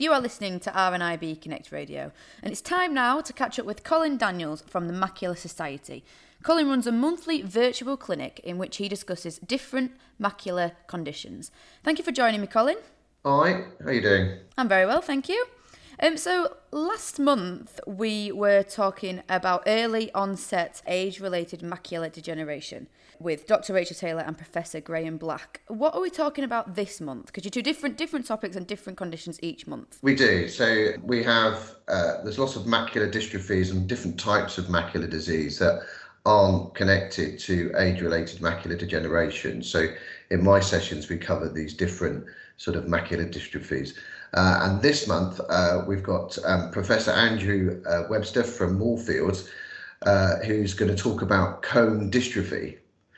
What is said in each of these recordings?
You are listening to RNIB Connect Radio, and it's time now to catch up with Colin Daniels from the Macular Society. Colin runs a monthly virtual clinic in which he discusses different macular conditions. Thank you for joining me, Colin. Hi, how are you doing? I'm very well, thank you. So last month we were talking about early onset age-related macular degeneration with Dr. Rachel Taylor and Professor Graham Black. What are we talking about this month? Because you do different topics and different conditions each month. We do. So we have, there's lots of macular dystrophies and different types of macular disease that aren't connected to age-related macular degeneration. So in my sessions, we cover these different sort of macular dystrophies. And this month, we've got Professor Andrew Webster from Moorfields, who's going to talk about cone dystrophy.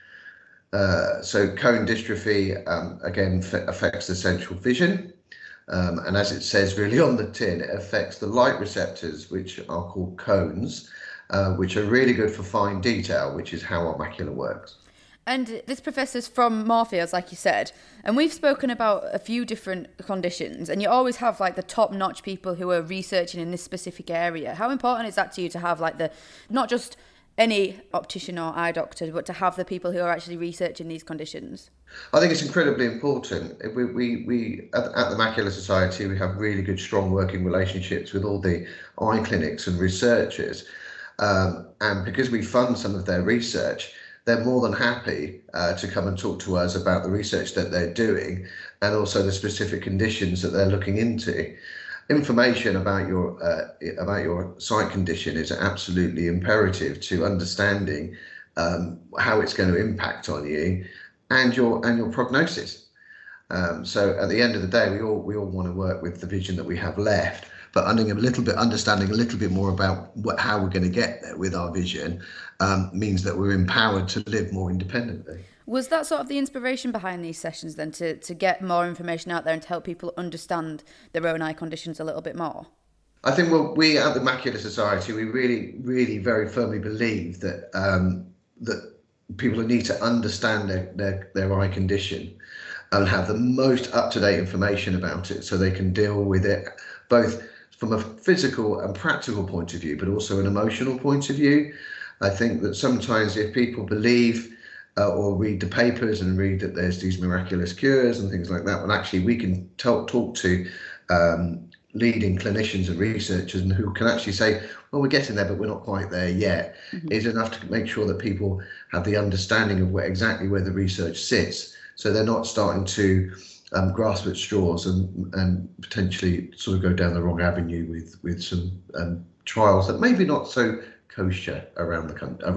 So cone dystrophy, again, affects the central vision. And as it says really on the tin, it affects the light receptors, which are called cones, which are really good for fine detail, which is how our macula works. And this professor's from Moorfields, like you said, and we've spoken about a few different conditions, and you always have like the top-notch people who are researching in this specific area. How important is that to you to have like not just any optician or eye doctor, but to have the people who are actually researching these conditions? I think it's incredibly important. We at the Macular Society, we have really good, strong working relationships with all the eye clinics and researchers, and because we fund some of their research, they're more than happy to come and talk to us about the research that they're doing and also the specific conditions that they're looking into. Information about your sight condition is absolutely imperative to understanding how it's going to impact on you and your prognosis. So at the end of the day, we all want to work with the vision that we have left, but understanding a little bit more about how we're going to get there with our vision means that we're empowered to live more independently. Was that sort of the inspiration behind these sessions then, to get more information out there and to help people understand their own eye conditions a little bit more? I think we at the Macular Society, we really, really very firmly believe that that people need to understand their eye condition and have the most up-to-date information about it so they can deal with it both from a physical and practical point of view, but also an emotional point of view. I think that sometimes if people believe or read the papers and read that there's these miraculous cures and things like that, when actually we can talk to leading clinicians and researchers and who can actually say, well, we're getting there, but we're not quite there yet, is enough to make sure that people have the understanding of exactly where the research sits. So they're not starting to grasp at straws and potentially sort of go down the wrong avenue with some trials that maybe not so kosher around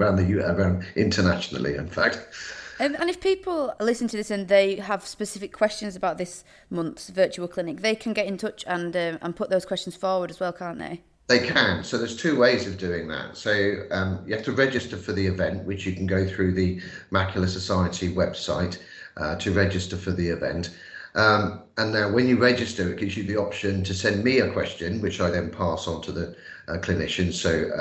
internationally, in fact. And if people listen to this and they have specific questions about this month's virtual clinic, they can get in touch and put those questions forward as well, can't they? They can. So there's two ways of doing that. So you have to register for the event, which you can go through the Macular Society website to register for the event. And now when you register, it gives you the option to send me a question, which I then pass on to the clinician,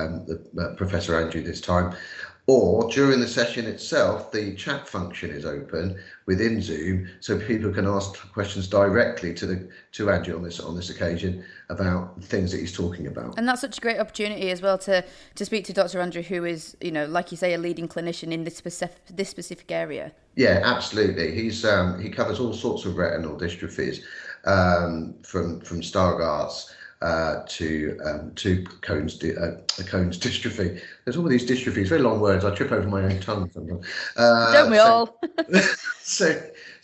so Professor Andrew this time. Or during the session itself, the chat function is open within Zoom, so people can ask questions directly to Andrew on this occasion about things that he's talking about. And that's such a great opportunity as well to speak to Dr. Andrew, who is, like you say, a leading clinician in this specific area. Yeah, absolutely. He covers all sorts of retinal dystrophies, from Stargardt's to Cohen's dystrophy. There's all these dystrophies, very long words. I trip over my own tongue sometimes. Don't we all? So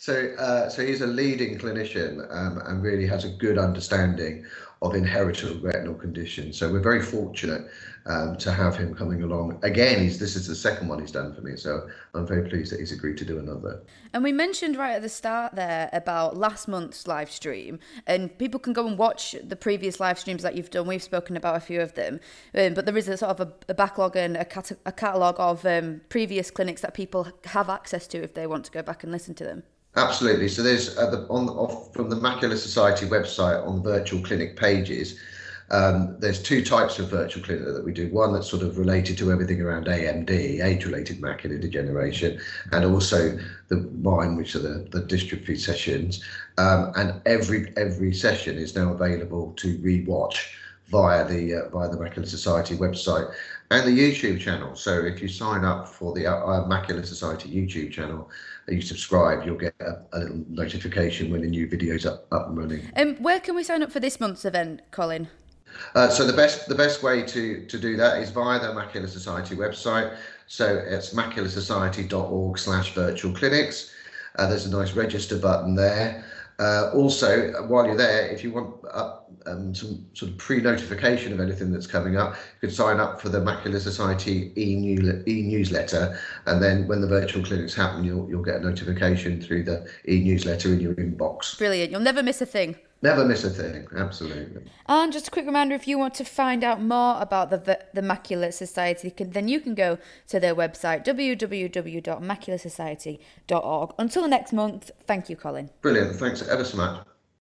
he's a leading clinician and really has a good understanding of inheritable retinal conditions. So we're very fortunate to have him coming along. Again, this is the second one he's done for me, so I'm very pleased that he's agreed to do another. And we mentioned right at the start there about last month's live stream, and people can go and watch the previous live streams that you've done. We've spoken about a few of them, but there is a sort of a backlog and a catalogue of previous clinics that people have access to if they want to go back and listen to them. Absolutely. So there's from the Macular Society website on virtual clinic pages, There's two types of virtual clinic that we do. One that's sort of related to everything around AMD, age-related macular degeneration, and also mine, which are the dystrophy sessions. And every session is now available to re-watch via the Macular Society website and the YouTube channel. So if you sign up for the Macular Society YouTube channel, you subscribe, you'll get a little notification when a new video's up and running. And where can we sign up for this month's event, Colin? So the best way to do that is via the Macular Society website. So it's maculasociety.org/virtual clinics. There's a nice register button there. Also, while you're there, if you want some sort of pre-notification of anything that's coming up, you can sign up for the Macular Society e-newsletter, and then when the virtual clinics happen, you'll get a notification through the e-newsletter in your inbox. Brilliant. You'll never miss a thing. Never miss a thing, absolutely. And just a quick reminder, if you want to find out more about the Macular Society, then you can go to their website, www.maculasociety.org. Until next month, thank you, Colin. Brilliant, thanks ever so much.